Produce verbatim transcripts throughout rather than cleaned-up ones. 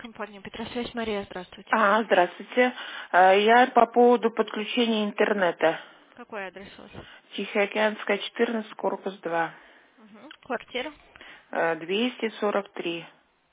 Компания Петросвязь, Мария, здравствуйте. А, здравствуйте. А, Я по поводу подключения интернета. Какой адрес у вас? Тихоокеанская, четырнадцать, корпус два. Угу. Квартира? А, двести сорок три.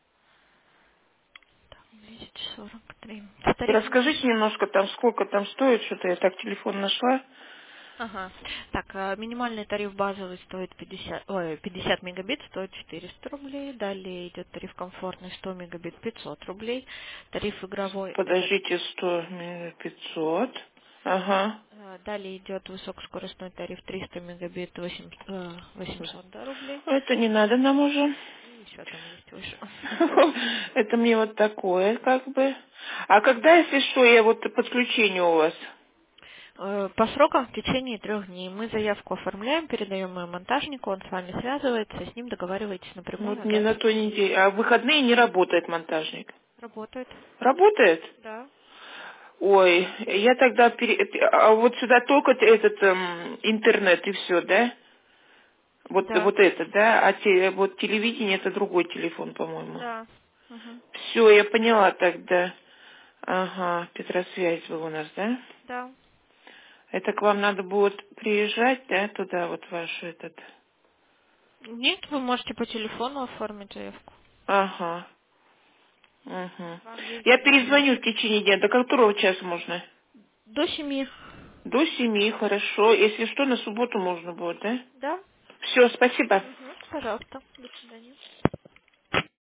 двести сорок три. Тариф Расскажите минимальный. немножко там, сколько там стоит, что-то я так телефон нашла. Ага. Так, а, минимальный тариф базовый стоит пятьдесят, ой, пятьдесят мегабит, стоит четыреста рублей. Далее идет тариф комфортный сто мегабит, пятьсот рублей. Тариф игровой это... Подождите, сто, пятьсот. Ага. э, Далее идет высокоскоростной тариф триста мегабит, восемь- э, восемьсот да, рублей. Это не надо нам уже. И еще там есть выше. Это мне вот такое, как бы. А когда, если что, я вот подключение у вас? Э, По срокам в течение трех дней мы заявку оформляем, передаем ее монтажнику, он с вами связывается, с ним договариваетесь напрямую Вот о не на дате той приема. неделе. А в выходные не работает монтажник. Работает? Работает? Да. Ой, я тогда пере... а вот сюда только т- этот эм, интернет и все, да? Вот, Да. вот это, да? А те- вот телевидение это другой телефон, по-моему. Да. Мгм. Все, я поняла тогда. Ага, Петросвязь был у нас, да? Да. Это к вам надо будет приезжать, да, туда, вот ваш этот. Нет, вы можете по телефону оформить заявку. Ага. Угу. Вам весь Я день приедем. перезвоню в течение дня. До которого часа можно? До семи. До семи, хорошо. Если что, на субботу можно будет, да? Да? Все, спасибо. Угу. Пожалуйста. До свидания.